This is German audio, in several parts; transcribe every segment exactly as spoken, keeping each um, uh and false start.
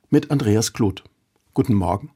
mit Andreas Kloth. Guten Morgen.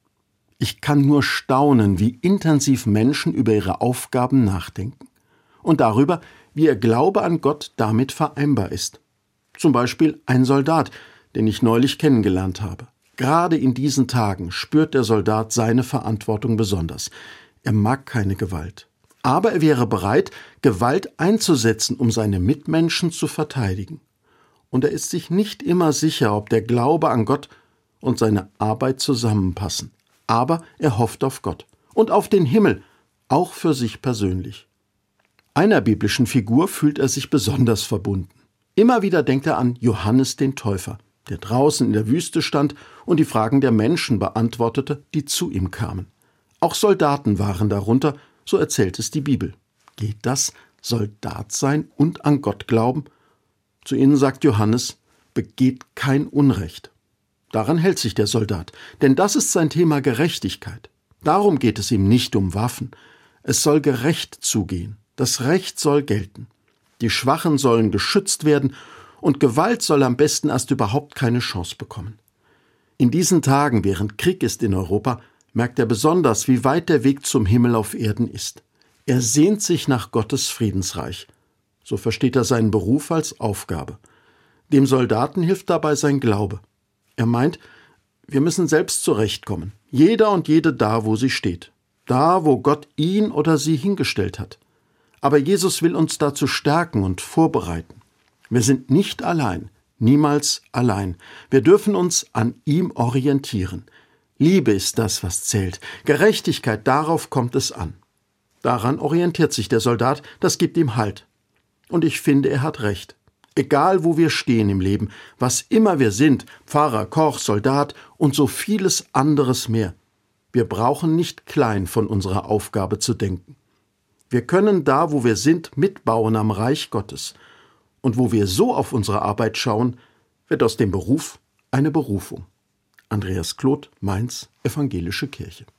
Ich kann nur staunen, wie intensiv Menschen über ihre Aufgaben nachdenken und darüber, wie ihr Glaube an Gott damit vereinbar ist. Zum Beispiel ein Soldat, den ich neulich kennengelernt habe. Gerade in diesen Tagen spürt der Soldat seine Verantwortung besonders. Er mag keine Gewalt. Aber er wäre bereit, Gewalt einzusetzen, um seine Mitmenschen zu verteidigen. Und er ist sich nicht immer sicher, ob der Glaube an Gott und seine Arbeit zusammenpassen. Aber er hofft auf Gott und auf den Himmel, auch für sich persönlich. Einer biblischen Figur fühlt er sich besonders verbunden. Immer wieder denkt er an Johannes den Täufer, der draußen in der Wüste stand und die Fragen der Menschen beantwortete, die zu ihm kamen. Auch Soldaten waren darunter, so erzählt es die Bibel. Geht das, Soldat sein und an Gott glauben? Zu ihnen sagt Johannes, begeht kein Unrecht. Daran hält sich der Soldat, denn das ist sein Thema Gerechtigkeit. Darum geht es ihm nicht um Waffen. Es soll gerecht zugehen. Das Recht soll gelten. Die Schwachen sollen geschützt werden und Gewalt soll am besten erst überhaupt keine Chance bekommen. In diesen Tagen, während Krieg ist in Europa, merkt er besonders, wie weit der Weg zum Himmel auf Erden ist. Er sehnt sich nach Gottes Friedensreich. So versteht er seinen Beruf als Aufgabe. Dem Soldaten hilft dabei sein Glaube. Er meint, wir müssen selbst zurechtkommen. Jeder und jede da, wo sie steht. Da, wo Gott ihn oder sie hingestellt hat. Aber Jesus will uns dazu stärken und vorbereiten. Wir sind nicht allein, niemals allein. Wir dürfen uns an ihm orientieren. Liebe ist das, was zählt. Gerechtigkeit, darauf kommt es an. Daran orientiert sich der Soldat, das gibt ihm Halt. Und ich finde, er hat recht. Egal, wo wir stehen im Leben, was immer wir sind, Pfarrer, Koch, Soldat und so vieles anderes mehr, wir brauchen nicht klein von unserer Aufgabe zu denken. Wir können da, wo wir sind, mitbauen am Reich Gottes. Und wo wir so auf unsere Arbeit schauen, wird aus dem Beruf eine Berufung. Andreas Kloth, Mainz, Evangelische Kirche.